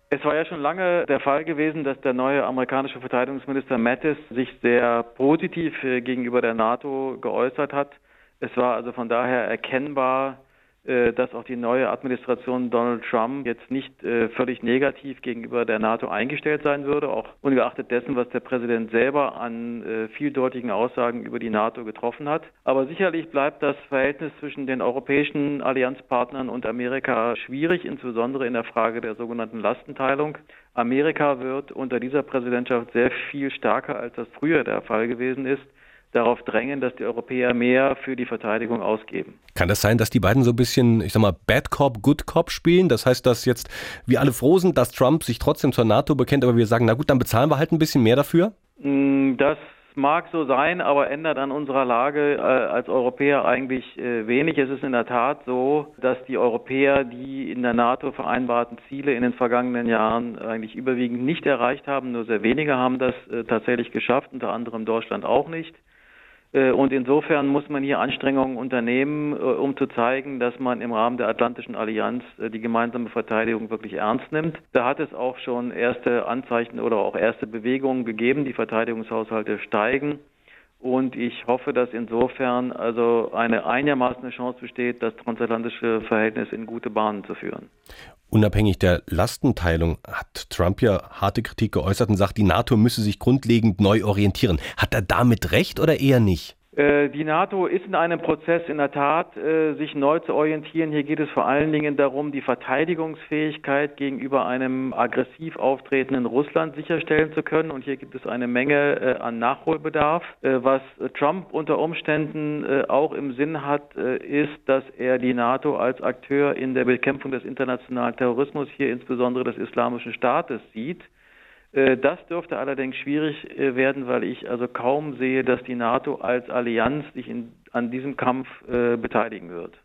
Es war ja schon lange der Fall gewesen, dass der neue amerikanische Verteidigungsminister Mattis sich sehr positiv gegenüber der NATO geäußert hat. Es war also von daher erkennbar, dass auch die neue Administration Donald Trump jetzt nicht völlig negativ gegenüber der NATO eingestellt sein würde, auch ungeachtet dessen, was der Präsident selber an vieldeutigen Aussagen über die NATO getroffen hat. Aber sicherlich bleibt das Verhältnis zwischen den europäischen Allianzpartnern und Amerika schwierig, insbesondere in der Frage der sogenannten Lastenteilung. Amerika wird unter dieser Präsidentschaft sehr viel stärker, als das früher der Fall gewesen ist, darauf drängen, dass die Europäer mehr für die Verteidigung ausgeben. Kann das sein, dass die beiden so ein bisschen, ich sag mal, Bad Cop, Good Cop spielen? Das heißt, dass jetzt wir alle froh sind, dass Trump sich trotzdem zur NATO bekennt, aber wir sagen, na gut, dann bezahlen wir halt ein bisschen mehr dafür? Das mag so sein, aber ändert an unserer Lage als Europäer eigentlich wenig. Es ist in der Tat so, dass die Europäer die in der NATO vereinbarten Ziele in den vergangenen Jahren eigentlich überwiegend nicht erreicht haben. Nur sehr wenige haben das tatsächlich geschafft, unter anderem Deutschland auch nicht. Und insofern muss man hier Anstrengungen unternehmen, um zu zeigen, dass man im Rahmen der Atlantischen Allianz die gemeinsame Verteidigung wirklich ernst nimmt. Da hat es auch schon erste Anzeichen oder auch erste Bewegungen gegeben. Die Verteidigungshaushalte steigen. Und ich hoffe, dass insofern also eine einigermaßen Chance besteht, das transatlantische Verhältnis in gute Bahnen zu führen. Unabhängig der Lastenteilung hat Trump ja harte Kritik geäußert und sagt, die NATO müsse sich grundlegend neu orientieren. Hat er damit recht oder eher nicht? Die NATO ist in einem Prozess in der Tat, sich neu zu orientieren. Hier geht es vor allen Dingen darum, die Verteidigungsfähigkeit gegenüber einem aggressiv auftretenden Russland sicherstellen zu können. Und hier gibt es eine Menge an Nachholbedarf. Was Trump unter Umständen auch im Sinn hat, ist, dass er die NATO als Akteur in der Bekämpfung des internationalen Terrorismus, hier insbesondere des Islamischen Staates, sieht. Das dürfte allerdings schwierig werden, weil ich also kaum sehe, dass die NATO als Allianz sich an diesem Kampf beteiligen wird.